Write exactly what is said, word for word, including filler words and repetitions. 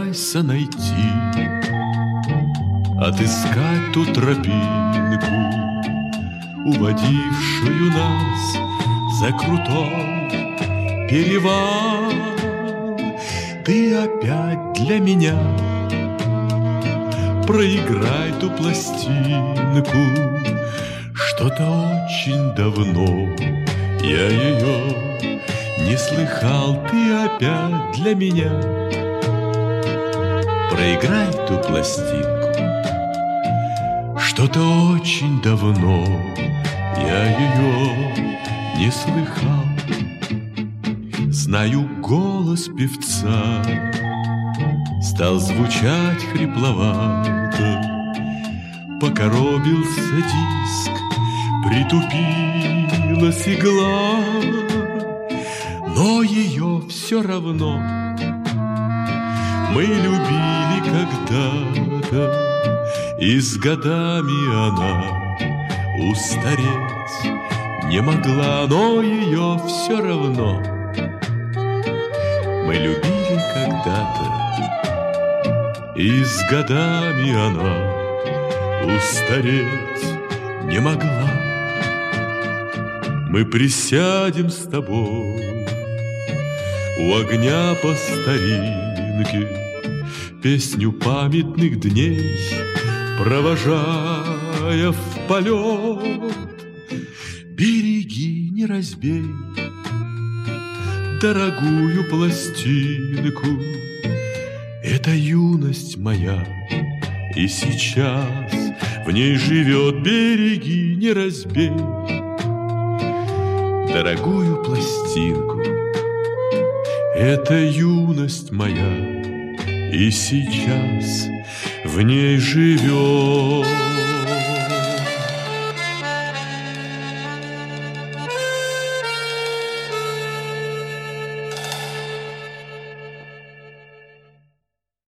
постарайся найти, отыскать ту тропинку, уводившую нас за крутой перевал. Ты опять для меня проиграй ту пластинку. Что-то очень давно я ее не слыхал. Ты опять для меня проиграй ту пластинку. Что-то очень давно я ее не слыхал. Знаю, голос певца стал звучать хрипловато, покоробился диск, притупилась игла, но ее все равно мы любили когда-то, и с годами она устареть не могла, но ее все равно мы любили когда-то, и с годами она устареть не могла. Мы присядем с тобой у огня по старинке, песню памятных дней провожая в полет. Береги, не разбей дорогую пластинку. Это юность моя, и сейчас в ней живет. Береги, не разбей дорогую пластинку. Это юность моя, и сейчас в ней живет.